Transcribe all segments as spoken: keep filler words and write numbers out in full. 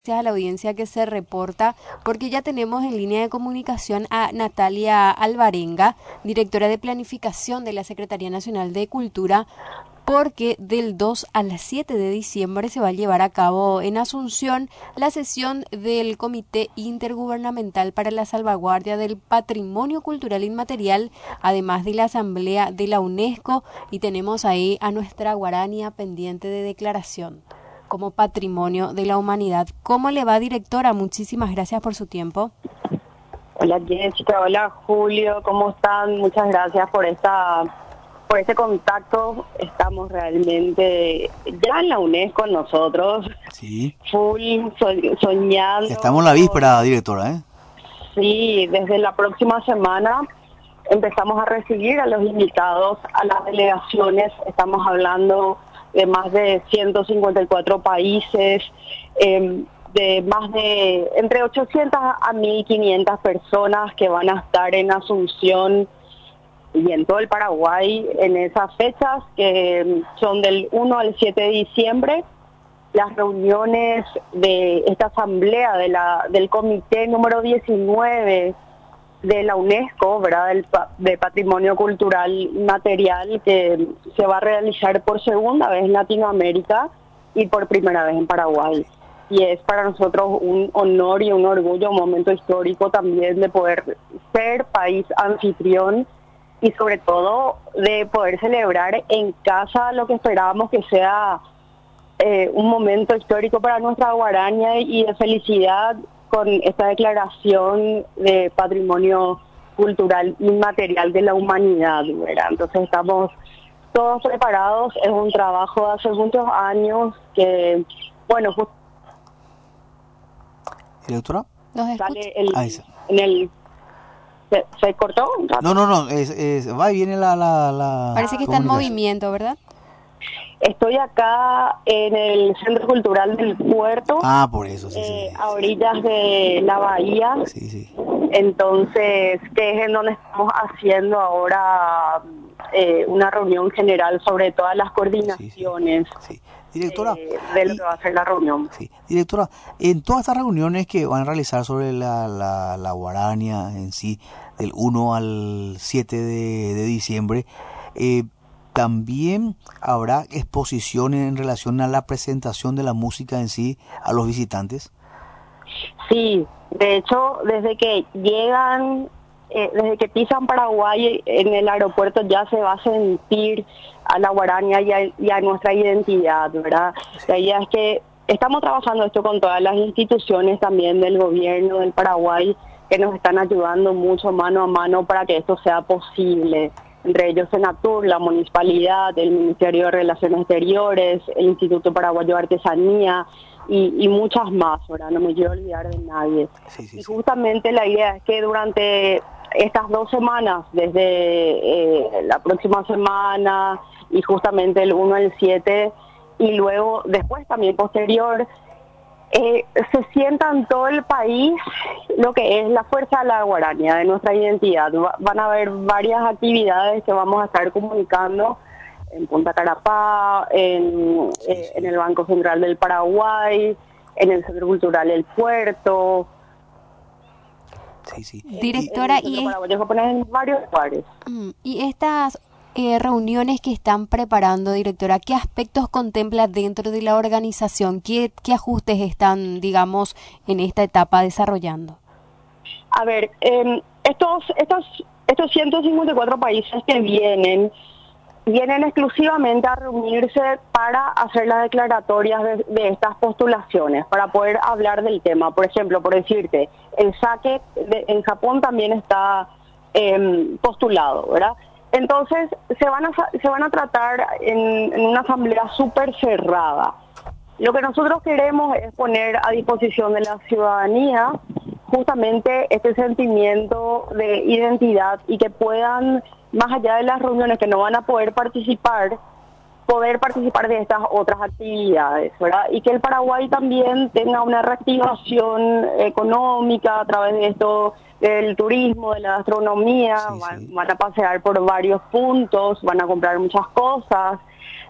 Gracias a la audiencia que se reporta, porque ya tenemos en línea de comunicación a Natalia Alvarenga, directora de Planificación de la Secretaría Nacional de Cultura, porque del dos al siete de diciembre se va a llevar a cabo en Asunción la sesión del Comité Intergubernamental para la Salvaguardia del Patrimonio Cultural Inmaterial, además de la Asamblea de la UNESCO, y tenemos ahí a nuestra guarania pendiente de declaración como Patrimonio de la Humanidad. ¿Cómo le va, directora? Muchísimas gracias por su tiempo. Hola Jessica, hola Julio, ¿cómo están? Muchas gracias por esta por este contacto. Estamos realmente ya en la UNESCO nosotros, sí, full so- soñando. Estamos en la víspera, directora, ¿eh? Sí, desde la próxima semana empezamos a recibir a los invitados, a las delegaciones. Estamos hablando de más de ciento cincuenta y cuatro países, eh, de más de entre ochocientas a mil quinientas personas que van a estar en Asunción y en todo el Paraguay en esas fechas, que son del uno al siete de diciembre. Las reuniones de esta asamblea de la del comité número diecinueve de la UNESCO, ¿verdad?, del de Patrimonio Cultural Inmaterial, que se va a realizar por segunda vez en Latinoamérica y por primera vez en Paraguay. Y es para nosotros un honor y un orgullo, un momento histórico también de poder ser país anfitrión y sobre todo de poder celebrar en casa lo que esperábamos que sea eh, un momento histórico para nuestra guaraña y de felicidad, con esta declaración de Patrimonio Cultural Inmaterial de la Humanidad, ¿verdad? Entonces estamos todos preparados. Es un trabajo de hace muchos años que, bueno, justo ¿Directora? sale el, Ah, esa. en el... ¿Se, se cortó un rato? No, no, no, es, es, va y viene la... la, la Parece que está en movimiento, ¿verdad? Estoy acá en el Centro Cultural del Puerto, Ah, por eso, sí, eh, sí, sí, a orillas de la bahía. sí, sí. Entonces, que es en donde estamos haciendo ahora eh, una reunión general sobre todas las coordinaciones, sí, sí. Directora, eh, de lo y, que va a ser la reunión. Sí, directora, en todas estas reuniones que van a realizar sobre la, la, la guarania en sí, del uno al siete de, de diciembre, eh, también habrá exposiciones en relación a la presentación de la música en sí a los visitantes. Sí, de hecho, desde que llegan, eh, desde que pisan Paraguay en el aeropuerto ya se va a sentir a la guaraña y a, y a nuestra identidad, ¿verdad? Sí. La idea es que estamos trabajando esto con todas las instituciones también del gobierno del Paraguay, que nos están ayudando mucho mano a mano para que esto sea posible. Entre ellos Senatur, la Municipalidad, el Ministerio de Relaciones Exteriores, el Instituto Paraguayo de Artesanía y, y muchas más, ¿verdad? No me quiero olvidar de nadie. Sí, sí, Y sí. justamente la idea es que durante estas dos semanas, desde eh, la próxima semana y justamente el uno al siete, y luego después también posterior, Eh, se sienta en todo el país lo que es la fuerza de la guaraña, de nuestra identidad. Va, van a haber varias actividades que vamos a estar comunicando en Punta Carapá, en, Sí, eh, sí. en el Banco Central del Paraguay, en el Centro Cultural El Puerto, Sí, sí. Directora, en el y, Centro es- Paraguayo japonés, en varios lugares. mm, y estas eh, reuniones que están preparando, directora, ¿qué aspectos contempla dentro de la organización? ¿Qué, qué ajustes están, digamos, en esta etapa desarrollando? A ver, eh, estos, estos, estos ciento cincuenta y cuatro países que vienen, vienen exclusivamente a reunirse para hacer las declaratorias de, de estas postulaciones, para poder hablar del tema. Por ejemplo, por decirte, el sake de, en Japón también está eh, postulado, ¿verdad? Entonces, se van a, se van a tratar en, en una asamblea súper cerrada. Lo que nosotros queremos es poner a disposición de la ciudadanía justamente este sentimiento de identidad y que puedan, más allá de las reuniones que no van a poder participar, poder participar de estas otras actividades, ¿verdad? Y que el Paraguay también tenga una reactivación económica a través de esto, del turismo, de la gastronomía. Sí, van, sí. van a pasear por varios puntos, van a comprar muchas cosas.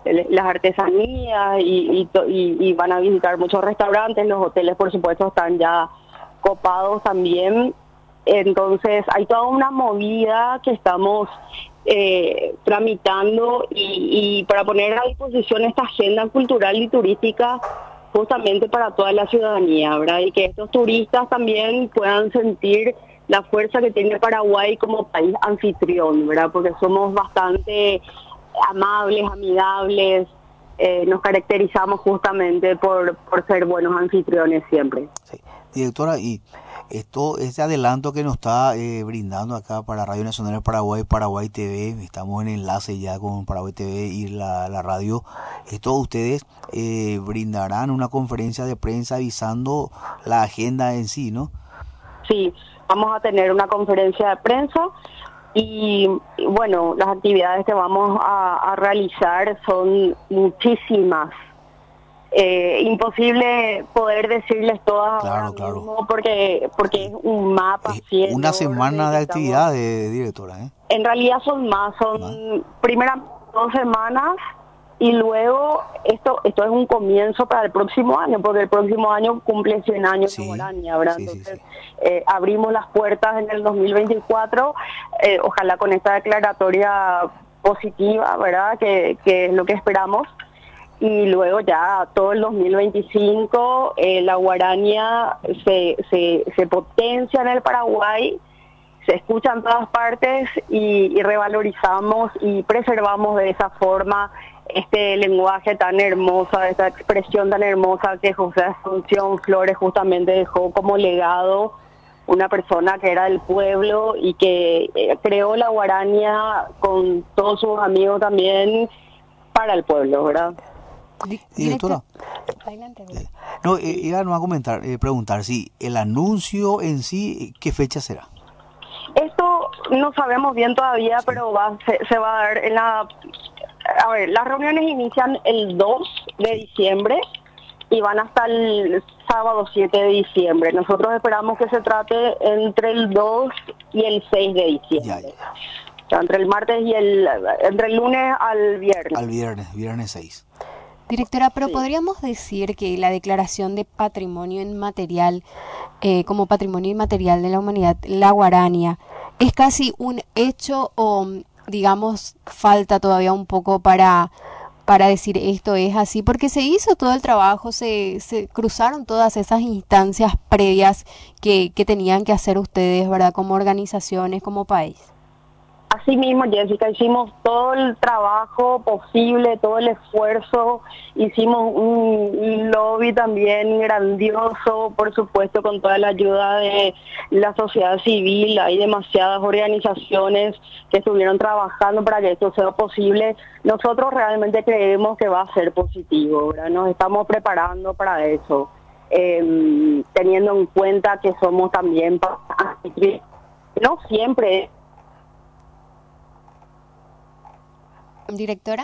el- las artesanías y, y, to- y- y van a visitar muchos restaurantes, los hoteles por supuesto están ya copados también. Entonces hay toda una movida que estamos eh, tramitando y, y para poner a disposición esta agenda cultural y turística justamente para toda la ciudadanía, ¿verdad? Y que estos turistas también puedan sentir la fuerza que tiene Paraguay como país anfitrión, ¿verdad? Porque somos bastante amables, amigables, eh, nos caracterizamos justamente por, por ser buenos anfitriones siempre. Sí. Directora, y esto, este adelanto que nos está eh, brindando acá para Radio Nacional de Paraguay, Paraguay T V, estamos en enlace ya con Paraguay T V y la, la radio, esto ustedes eh, brindarán una conferencia de prensa avisando la agenda en sí, ¿no? Sí, vamos a tener una conferencia de prensa y, y bueno, las actividades que vamos a, a realizar son muchísimas. Eh, imposible poder decirles todas Claro, ahora claro. mismo porque porque es un mapa Es así una enorme semana de que estamos- actividades, directora, ¿eh? En realidad son más, son Más. primeras dos semanas y luego esto esto es un comienzo para el próximo año, porque el próximo año cumple cien años Sí, de Guaraña, ¿verdad? sí, sí, Entonces sí. eh, abrimos las puertas en el dos mil veinticuatro, eh, ojalá con esta declaratoria positiva, ¿verdad? Que, que es lo que esperamos. Y luego ya todo el dos mil veinticinco eh, la guaraña se, se, se potencia en el Paraguay, se escucha en todas partes y, y revalorizamos y preservamos de esa forma este lenguaje tan hermoso, esta expresión tan hermosa que José Asunción Flores justamente dejó como legado, una persona que era del pueblo y que eh, creó la guaraña con todos sus amigos también para el pueblo, ¿verdad? Di- Directora, director- Adelante, adelante. no, eh, iba no a comentar, eh, preguntar si el anuncio en sí, ¿qué fecha será? Esto no sabemos bien todavía, Sí. pero va, se, se va a dar en la... A ver, las reuniones inician el dos de diciembre y van hasta el sábado siete de diciembre. Nosotros esperamos que se trate entre el dos y el seis de diciembre. Ya, ya. O sea, entre el martes y el... entre el lunes al viernes. Al viernes, viernes seis. Directora, pero Sí. podríamos decir que la declaración de patrimonio inmaterial, eh, como patrimonio inmaterial de la humanidad, la guarania, es casi un hecho o, digamos, falta todavía un poco para, para decir esto es así, porque se hizo todo el trabajo, se, se cruzaron todas esas instancias previas que, que tenían que hacer ustedes, ¿verdad? Como organizaciones, como país. Así mismo, Jessica, hicimos todo el trabajo posible, todo el esfuerzo, hicimos un lobby también grandioso, por supuesto, con toda la ayuda de la sociedad civil. Hay demasiadas organizaciones que estuvieron trabajando para que esto sea posible. Nosotros realmente creemos que va a ser positivo, ¿verdad? Nos estamos preparando para eso, eh, teniendo en cuenta que somos también, pa- no siempre... Directora.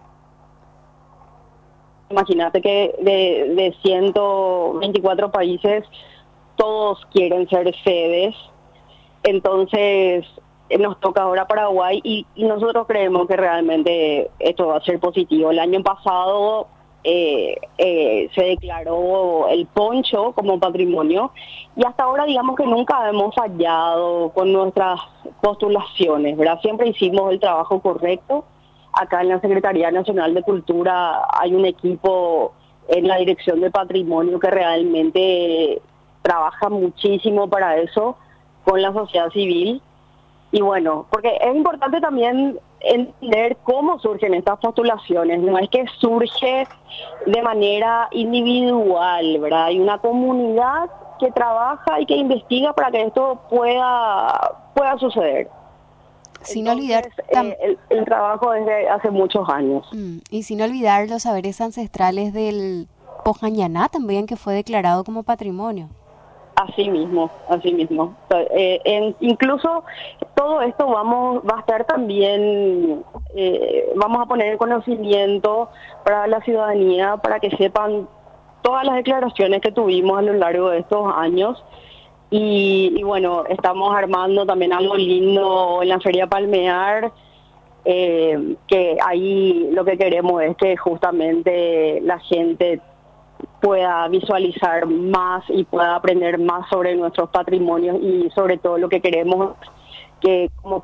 Imagínate que de, de ciento veinticuatro países, todos quieren ser sedes, entonces eh, nos toca ahora Paraguay y, y nosotros creemos que realmente esto va a ser positivo. El año pasado eh, eh, se declaró el poncho como patrimonio y hasta ahora digamos que nunca hemos fallado con nuestras postulaciones, ¿verdad? Siempre hicimos el trabajo correcto. Acá en la Secretaría Nacional de Cultura hay un equipo en la Dirección de Patrimonio que realmente trabaja muchísimo para eso con la sociedad civil. Y bueno, porque es importante también entender cómo surgen estas postulaciones. No es que surge de manera individual, ¿verdad? Hay una comunidad que trabaja y que investiga para que esto pueda, pueda suceder. Sin Entonces, olvidar eh, tam- el, el trabajo desde hace muchos años. Mm, y sin olvidar los saberes ancestrales del Pojañaná también, que fue declarado como patrimonio. Así mismo, así mismo. Eh, en, incluso todo esto vamos va a estar también, eh, vamos a poner en conocimiento para la ciudadanía, para que sepan todas las declaraciones que tuvimos a lo largo de estos años. Y, y bueno, estamos armando también algo lindo en la Feria Palmear, eh, que ahí lo que queremos es que justamente la gente pueda visualizar más y pueda aprender más sobre nuestros patrimonios, y sobre todo lo que queremos que como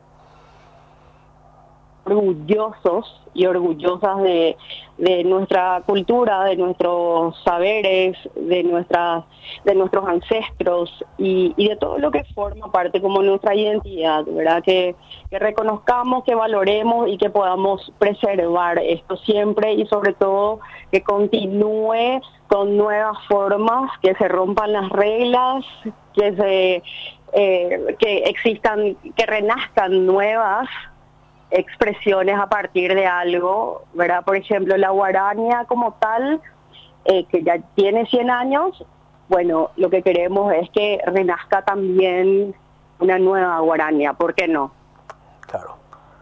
orgullosos y orgullosas de, de nuestra cultura, de nuestros saberes, de nuestras, de nuestros ancestros y, y de todo lo que forma parte como nuestra identidad, ¿verdad? Que, que reconozcamos, que valoremos y que podamos preservar esto siempre, y sobre todo que continúe con nuevas formas, que se rompan las reglas, que se eh, que existan, que renazcan nuevas expresiones a partir de algo, ¿verdad? Por ejemplo, la guarania como tal, eh, que ya tiene cien años, bueno, lo que queremos es que renazca también una nueva guarania, ¿por qué no? Claro.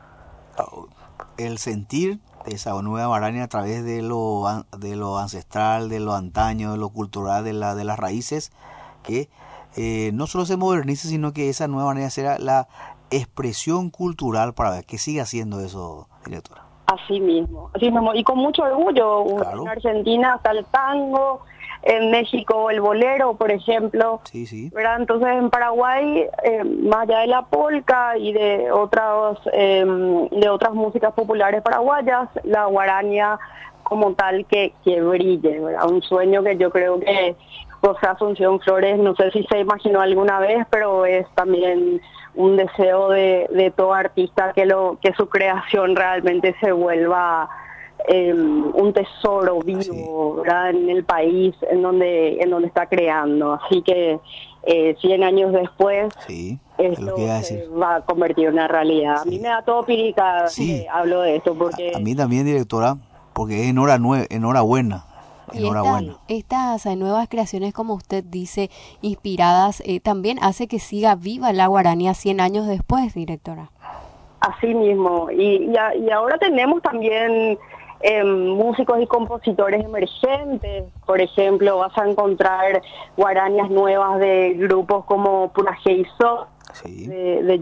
El sentir de esa nueva guarania a través de lo, de lo ancestral, de lo antaño, de lo cultural, de, la, de las raíces, que eh, no solo se modernice, sino que esa nueva guarania será la expresión cultural para que siga haciendo eso, directora. Así mismo, así mismo, y con mucho orgullo. Claro. En Argentina está el tango, en México el bolero, por ejemplo. Sí, sí. ¿Verdad? Entonces en Paraguay, eh, más allá de la polca y de otras eh, de otras músicas populares paraguayas, la guarania como tal que, que brille, ¿verdad? Un sueño que yo creo que José Asunción Flores, no sé si se imaginó alguna vez, pero es también un deseo de, de todo artista que lo que su creación realmente se vuelva eh, un tesoro vivo, sí, ¿verdad? En el país en donde en donde está creando. Así que eh, cien años después, sí, esto se va a convertir en una realidad. Sí. A mí me da todo pirica, sí, que hablo de esto porque a, a mí también, directora, porque es enhorabuena, enhorabuena. Y esta, estas eh, nuevas creaciones, como usted dice, inspiradas, eh, también hace que siga viva la guarania cien años después, directora. Así mismo, y, y, a, y ahora tenemos también eh, músicos y compositores emergentes. Por ejemplo, vas a encontrar guaranias nuevas de grupos como Purajeiso, sí, de, de,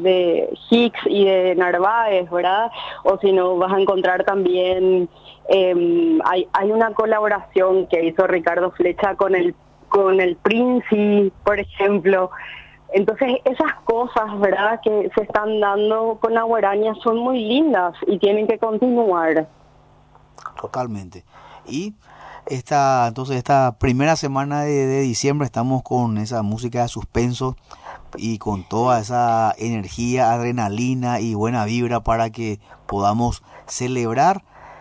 de Hicks y de Narváez, ¿verdad? O si no, vas a encontrar también... Eh, hay hay una colaboración que hizo Ricardo Flecha con el con el Princi, por ejemplo. Entonces esas cosas, ¿verdad?, que se están dando con la guarania son muy lindas y tienen que continuar. Totalmente. Y esta entonces esta primera semana de, de diciembre estamos con esa música de suspenso y con toda esa energía, adrenalina y buena vibra para que podamos celebrar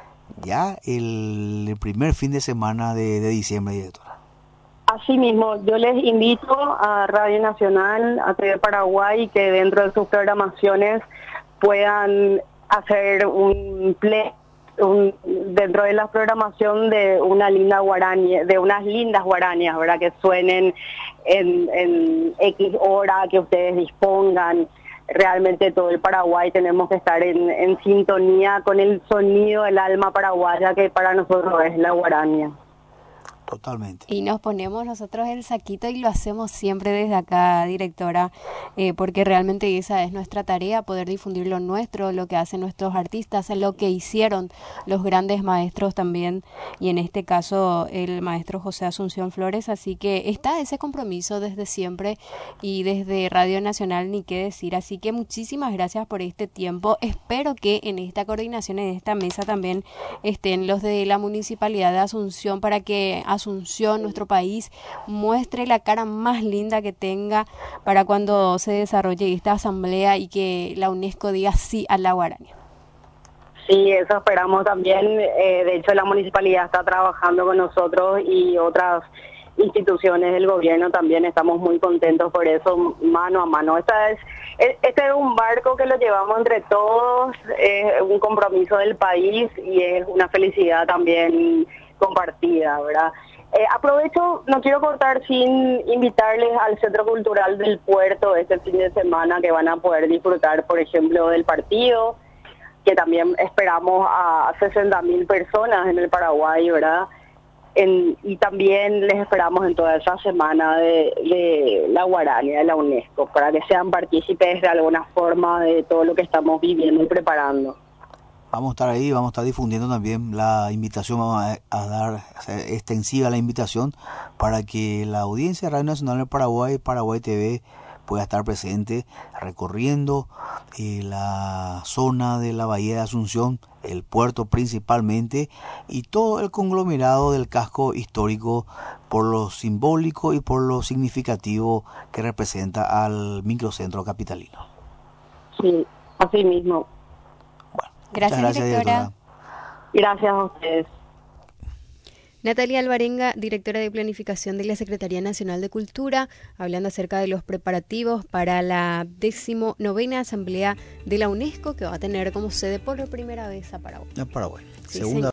ya el, el primer fin de semana de, de diciembre, directora. Así mismo, yo les invito a Radio Nacional, a T V Paraguay, que dentro de sus programaciones puedan hacer un play, un, dentro de la programación de una linda guarania, de unas lindas guaranias, ¿verdad?, que suenen en, en X hora que ustedes dispongan. Realmente todo el Paraguay tenemos que estar en, en sintonía con el sonido del alma paraguaya, que para nosotros es la guarania. Totalmente. Y nos ponemos nosotros el saquito y lo hacemos siempre desde acá, directora, eh, porque realmente esa es nuestra tarea, poder difundir lo nuestro, lo que hacen nuestros artistas, lo que hicieron los grandes maestros también, y en este caso el maestro José Asunción Flores. Así que está ese compromiso desde siempre y desde Radio Nacional, ni qué decir. Así que muchísimas gracias por este tiempo. Espero que en esta coordinación, en esta mesa también estén los de la Municipalidad de Asunción, para que Asunción, nuestro país, muestre la cara más linda que tenga para cuando se desarrolle esta asamblea y que la UNESCO diga sí a la guarania. Sí, eso esperamos también. Eh, de hecho, la municipalidad está trabajando con nosotros y otras instituciones del gobierno también. Estamos muy contentos por eso, mano a mano. Esta es, este es un barco que lo llevamos entre todos, es un compromiso del país y es una felicidad también compartida, ¿verdad? Eh, aprovecho, no quiero cortar sin invitarles al Centro Cultural del Puerto este fin de semana, que van a poder disfrutar, por ejemplo, del partido, que también esperamos a sesenta mil personas en el Paraguay, ¿verdad? En, y también les esperamos en toda esa semana de, de la Guarania, de la UNESCO, para que sean partícipes de alguna forma de todo lo que estamos viviendo y preparando. Vamos a estar ahí, vamos a estar difundiendo también la invitación, vamos a, a dar a hacer extensiva la invitación para que la audiencia de Radio Nacional del Paraguay, Paraguay T V, pueda estar presente recorriendo eh, la zona de la Bahía de Asunción, el puerto principalmente, y todo el conglomerado del casco histórico por lo simbólico y por lo significativo que representa al microcentro capitalino. Sí, así mismo. Bueno, gracias, muchas gracias, directora. directora. Gracias a ustedes. Natalia Alvarenga, directora de Planificación de la Secretaría Nacional de Cultura, hablando acerca de los preparativos para la decimonovena Asamblea de la UNESCO, que va a tener como sede por primera vez a Paraguay. A Paraguay. Sí, Segunda